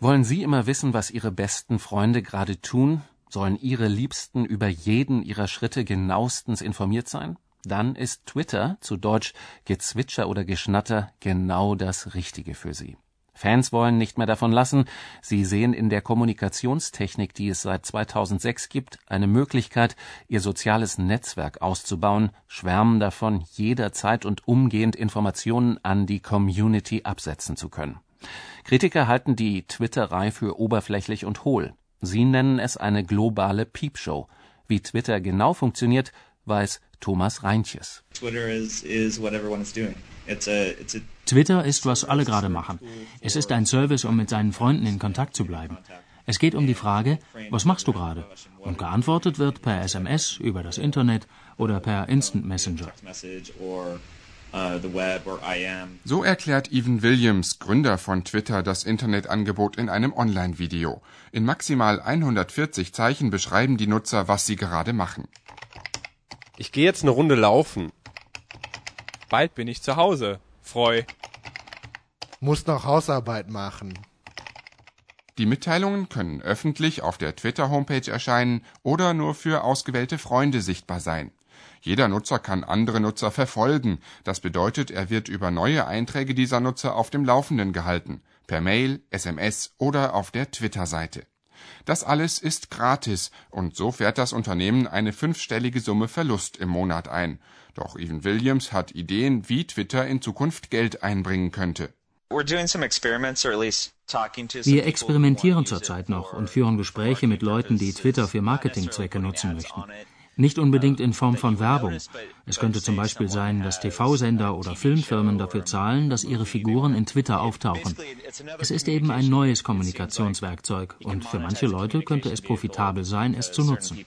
Wollen Sie immer wissen, was Ihre besten Freunde gerade tun? Sollen Ihre Liebsten über jeden Ihrer Schritte genauestens informiert sein? Dann ist Twitter, zu Deutsch Gezwitscher oder Geschnatter, genau das Richtige für Sie. Fans wollen nicht mehr davon lassen. Sie sehen in der Kommunikationstechnik, die es seit 2006 gibt, eine Möglichkeit, ihr soziales Netzwerk auszubauen, schwärmen davon, jederzeit und umgehend Informationen an die Community absetzen zu können. Kritiker halten die Twitterei für oberflächlich und hohl. Sie nennen es eine globale Peepshow. Wie Twitter genau funktioniert, weiß Thomas Reintjes. Twitter ist, was alle gerade machen. Es ist ein Service, um mit seinen Freunden in Kontakt zu bleiben. Es geht um die Frage, was machst du gerade? Und geantwortet wird per SMS, über das Internet oder per Instant Messenger. So erklärt Evan Williams, Gründer von Twitter, das Internetangebot in einem Online-Video. In maximal 140 Zeichen beschreiben die Nutzer, was sie gerade machen. Ich gehe jetzt eine Runde laufen. Bald bin ich zu Hause. Freu. Muss noch Hausarbeit machen. Die Mitteilungen können öffentlich auf der Twitter-Homepage erscheinen oder nur für ausgewählte Freunde sichtbar sein. Jeder Nutzer kann andere Nutzer verfolgen. Das bedeutet, er wird über neue Einträge dieser Nutzer auf dem Laufenden gehalten. Per Mail, SMS oder auf der Twitter-Seite. Das alles ist gratis und so fährt das Unternehmen eine 5-stellige Summe Verlust im Monat ein. Doch Evan Williams hat Ideen, wie Twitter in Zukunft Geld einbringen könnte. Wir experimentieren zurzeit noch und führen Gespräche mit Leuten, die Twitter für Marketingzwecke nutzen möchten. Nicht unbedingt in Form von Werbung. Es könnte zum Beispiel sein, dass TV-Sender oder Filmfirmen dafür zahlen, dass ihre Figuren in Twitter auftauchen. Es ist eben ein neues Kommunikationswerkzeug und für manche Leute könnte es profitabel sein, es zu nutzen.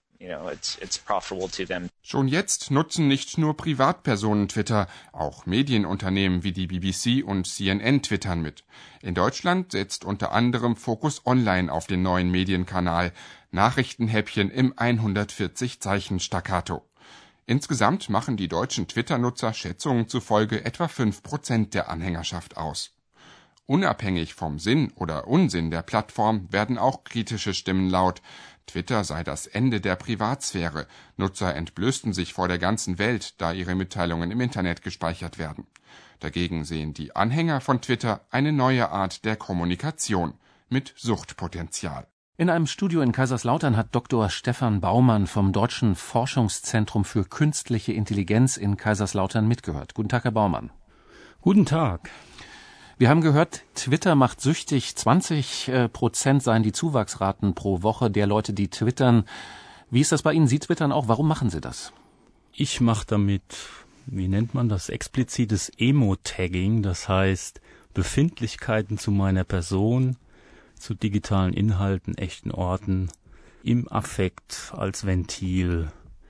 Schon jetzt nutzen nicht nur Privatpersonen Twitter, auch Medienunternehmen wie die BBC und CNN twittern mit. In Deutschland setzt unter anderem Focus Online auf den neuen Medienkanal, Nachrichtenhäppchen im 140-Zeichen-Staccato. Insgesamt machen die deutschen Twitter-Nutzer Schätzungen zufolge etwa 5% der Anhängerschaft aus. Unabhängig vom Sinn oder Unsinn der Plattform werden auch kritische Stimmen laut. Twitter sei das Ende der Privatsphäre. Nutzer entblößten sich vor der ganzen Welt, da ihre Mitteilungen im Internet gespeichert werden. Dagegen sehen die Anhänger von Twitter eine neue Art der Kommunikation mit Suchtpotenzial. In einem Studio in Kaiserslautern hat Dr. Stefan Baumann vom Deutschen Forschungszentrum für Künstliche Intelligenz in Kaiserslautern mitgehört. Guten Tag, Herr Baumann. Guten Tag. Wir haben gehört, Twitter macht süchtig. 20% seien die Zuwachsraten pro Woche der Leute, die twittern. Wie ist das bei Ihnen? Sie twittern auch. Warum machen Sie das? Ich mache damit, wie nennt man das, explizites Emo-Tagging. Das heißt, Befindlichkeiten zu meiner Person, zu digitalen Inhalten, echten Orten, im Affekt als Ventil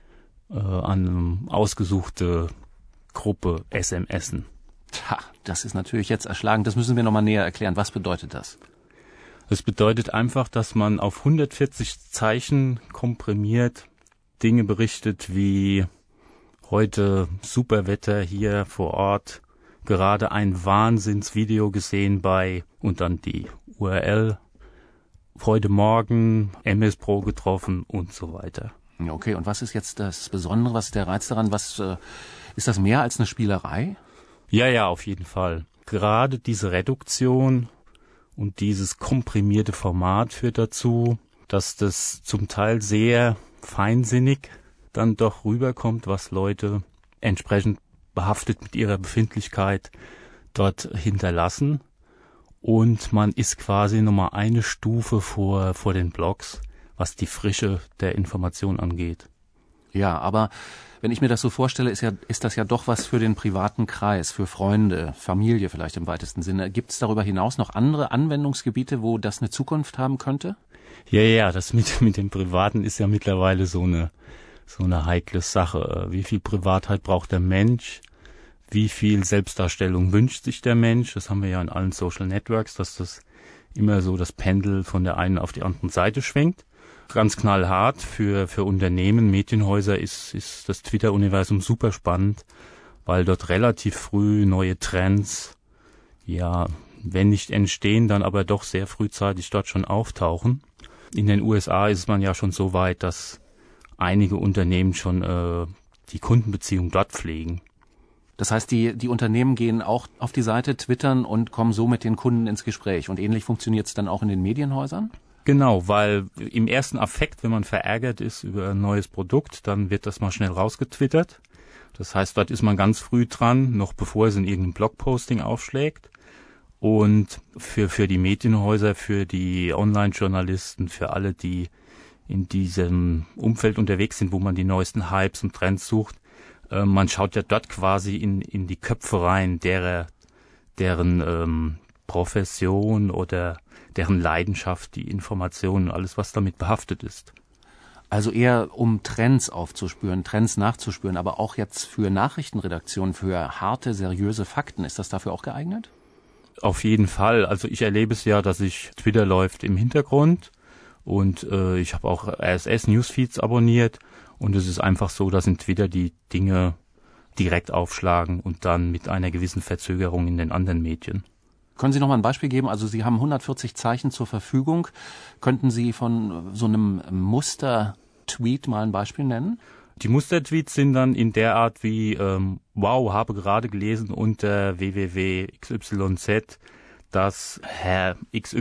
an eine ausgesuchte Gruppe SMSen. Tja, das ist natürlich jetzt erschlagend. Das müssen wir nochmal näher erklären. Was bedeutet das? Es bedeutet einfach, dass man auf 140 Zeichen komprimiert Dinge berichtet wie heute super Wetter hier vor Ort, gerade ein Wahnsinnsvideo gesehen bei und dann die URL, heute Morgen MS Pro getroffen und so weiter. Okay, und was ist jetzt das Besondere, was ist der Reiz daran? Ist das mehr als eine Spielerei? Ja, auf jeden Fall. Gerade diese Reduktion und dieses komprimierte Format führt dazu, dass das zum Teil sehr feinsinnig dann doch rüberkommt, was Leute entsprechend behaftet mit ihrer Befindlichkeit dort hinterlassen. Und man ist quasi nochmal eine Stufe vor den Blogs, was die Frische der Information angeht. Ja, aber wenn ich mir das so vorstelle, ist das ja doch was für den privaten Kreis, für Freunde, Familie vielleicht im weitesten Sinne. Gibt es darüber hinaus noch andere Anwendungsgebiete, wo das eine Zukunft haben könnte? Ja, das mit dem Privaten ist ja mittlerweile so eine heikle Sache. Wie viel Privatheit braucht der Mensch? Wie viel Selbstdarstellung wünscht sich der Mensch? Das haben wir ja in allen Social Networks, dass das immer so das Pendel von der einen auf die andere Seite schwenkt. Ganz knallhart für Unternehmen, Medienhäuser ist das Twitter-Universum super spannend, weil dort relativ früh neue Trends wenn nicht entstehen, dann aber doch sehr frühzeitig dort schon auftauchen. In den USA ist man ja schon so weit, dass einige Unternehmen schon die Kundenbeziehung dort pflegen. Das heißt, die Unternehmen gehen auch auf die Seite, twittern und kommen so mit den Kunden ins Gespräch. Und ähnlich funktioniert es dann auch in den Medienhäusern? Genau, weil im ersten Affekt, wenn man verärgert ist über ein neues Produkt, dann wird das mal schnell rausgetwittert. Das heißt, dort ist man ganz früh dran, noch bevor es in irgendeinem Blogposting aufschlägt. Und für die Medienhäuser, für die Online-Journalisten, für alle, die in diesem Umfeld unterwegs sind, wo man die neuesten Hypes und Trends sucht, man schaut ja dort quasi in die Köpfe rein, deren Profession oder deren Leidenschaft, die Informationen, alles, was damit behaftet ist. Also eher um Trends aufzuspüren, Trends nachzuspüren, aber auch jetzt für Nachrichtenredaktionen, für harte, seriöse Fakten, ist das dafür auch geeignet? Auf jeden Fall. Also ich erlebe es ja, dass Twitter läuft im Hintergrund und ich habe auch RSS-Newsfeeds abonniert und es ist einfach so, dass in Twitter die Dinge direkt aufschlagen und dann mit einer gewissen Verzögerung in den anderen Medien. Können Sie noch mal ein Beispiel geben? Also Sie haben 140 Zeichen zur Verfügung. Könnten Sie von so einem Muster-Tweet mal ein Beispiel nennen? Die Muster-Tweets sind dann in der Art wie, wow, habe gerade gelesen unter www.xyz, dass Herr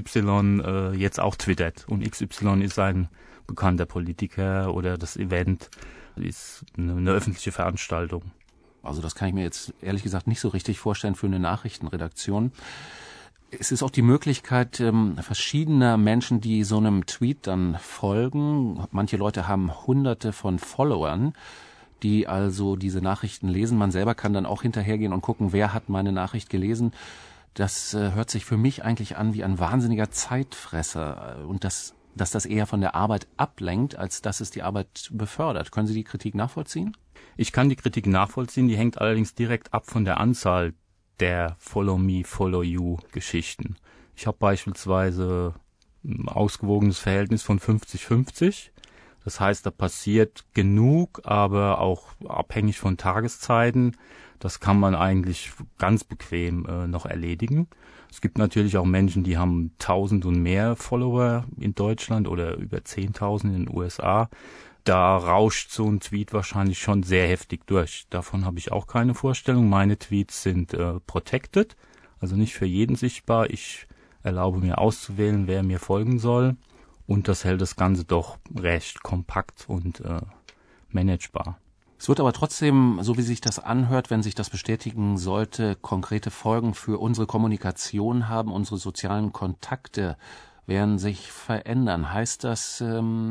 XY jetzt auch twittert. Und XY ist ein bekannter Politiker oder das Event ist eine öffentliche Veranstaltung. Also das kann ich mir jetzt ehrlich gesagt nicht so richtig vorstellen für eine Nachrichtenredaktion. Es ist auch die Möglichkeit verschiedener Menschen, die so einem Tweet dann folgen. Manche Leute haben Hunderte von Followern, die also diese Nachrichten lesen. Man selber kann dann auch hinterhergehen und gucken, wer hat meine Nachricht gelesen. Das hört sich für mich eigentlich an wie ein wahnsinniger Zeitfresser und dass das eher von der Arbeit ablenkt, als dass es die Arbeit befördert. Können Sie die Kritik nachvollziehen? Ich kann die Kritik nachvollziehen, die hängt allerdings direkt ab von der Anzahl der Follow-me, Follow-you-Geschichten. Ich habe beispielsweise ein ausgewogenes Verhältnis von 50-50. Das heißt, da passiert genug, aber auch abhängig von Tageszeiten. Das kann man eigentlich ganz bequem noch erledigen. Es gibt natürlich auch Menschen, die haben 1000 und mehr Follower in Deutschland oder über 10.000 in den USA. Da rauscht so ein Tweet wahrscheinlich schon sehr heftig durch. Davon habe ich auch keine Vorstellung. Meine Tweets sind protected, also nicht für jeden sichtbar. Ich erlaube mir auszuwählen, wer mir folgen soll. Und das hält das Ganze doch recht kompakt und managebar. Es wird aber trotzdem, so wie sich das anhört, wenn sich das bestätigen sollte, konkrete Folgen für unsere Kommunikation haben. Unsere sozialen Kontakte werden sich verändern. Heißt das,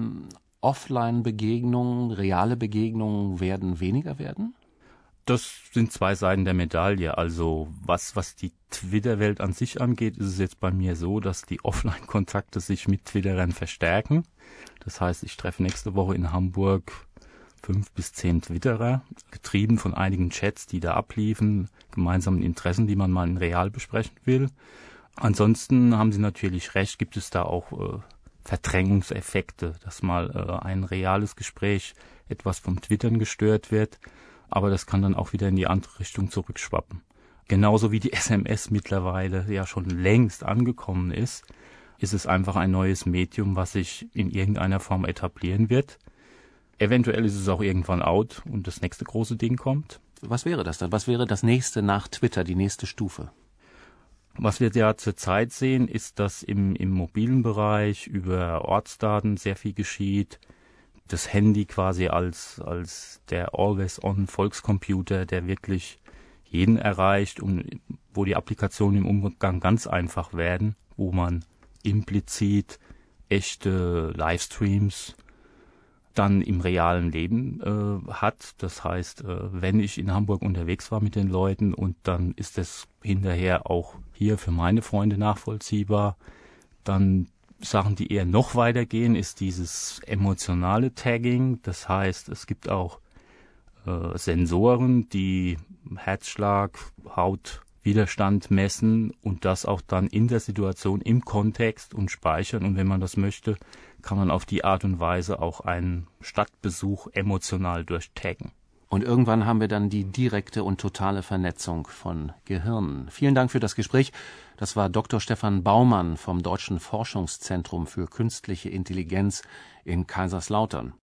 Offline-Begegnungen, reale Begegnungen werden weniger werden? Das sind zwei Seiten der Medaille. Also was die Twitter-Welt an sich angeht, ist es jetzt bei mir so, dass die Offline-Kontakte sich mit Twitterern verstärken. Das heißt, ich treffe nächste Woche in Hamburg 5 bis 10 Twitterer, getrieben von einigen Chats, die da abliefen, gemeinsamen Interessen, die man mal in real besprechen will. Ansonsten haben Sie natürlich recht, gibt es da auch Verdrängungseffekte, dass mal ein reales Gespräch etwas vom Twittern gestört wird, aber das kann dann auch wieder in die andere Richtung zurückschwappen. Genauso wie die SMS mittlerweile ja schon längst angekommen ist es einfach ein neues Medium, was sich in irgendeiner Form etablieren wird. Eventuell ist es auch irgendwann out und das nächste große Ding kommt. Was wäre das dann? Was wäre das nächste nach Twitter, die nächste Stufe? Was wir ja zurzeit sehen, ist, dass im mobilen Bereich über Ortsdaten sehr viel geschieht. Das Handy quasi als der Always-on-Volkscomputer, der wirklich jeden erreicht und wo die Applikationen im Umgang ganz einfach werden, wo man implizit echte Livestreams dann im realen Leben hat. Das heißt, wenn ich in Hamburg unterwegs war mit den Leuten und dann ist es hinterher auch hier für meine Freunde nachvollziehbar, dann Sachen, die eher noch weitergehen, ist dieses emotionale Tagging. Das heißt, es gibt auch Sensoren, die Herzschlag, Hautwiderstand messen und das auch dann in der Situation, im Kontext und speichern. Und wenn man das möchte, kann man auf die Art und Weise auch einen Stadtbesuch emotional durchtaggen. Und irgendwann haben wir dann die direkte und totale Vernetzung von Gehirnen. Vielen Dank für das Gespräch. Das war Dr. Stefan Baumann vom Deutschen Forschungszentrum für Künstliche Intelligenz in Kaiserslautern.